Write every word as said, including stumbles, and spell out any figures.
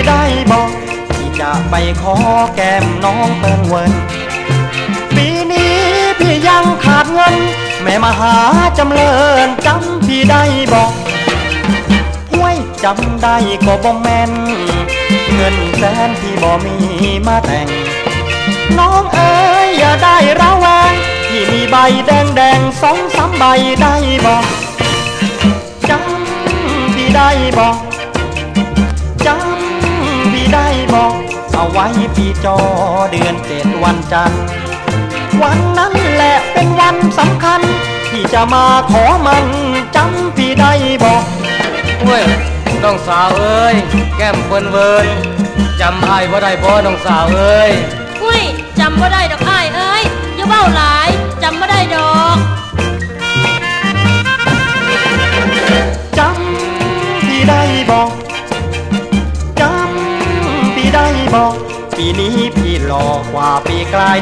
ได้บอกที่จะไปขอแก้มน้องเปิ้งเวินปีนี้พี่ยังขาดเงินแม่มาหาจำเริญจำพี่ได้บอกห้วยจำได้ก็บ่แม่นเงินแสนที่บ่มีมาแต่งน้องเอ๋ยอย่าได้ระแวงที่มีใบแดงแดงสองสามใบได้บอกจำพี่ได้บอกจำพี่ได้บอกเอาไว้พี่จอเดือนเจ็ดวันจันทร์วันนั้นแหละเป็นวันสำคัญที่จะมาขอมันจำพี่ได้บอกเว้ยน้องสาวเอ้ยแก้มเวินเวินจำอ้ายบ่ได้บ่น้องสาวเอ้ยอุ้ยจำบ่ได้ดอกอ้ายเอ้ยอย่าเบ้าหลายจำบ่ได้ดอกจำพี่ได้บอกจำพี่ได้บอกปีนี้พี่หล่อกว่าปีกลาย